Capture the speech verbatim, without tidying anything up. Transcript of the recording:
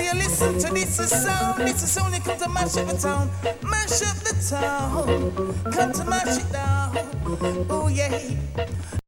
you listen to this is sound. This is only come to mash up the town. Mash up the town. Come to mash it down. Oh yeah.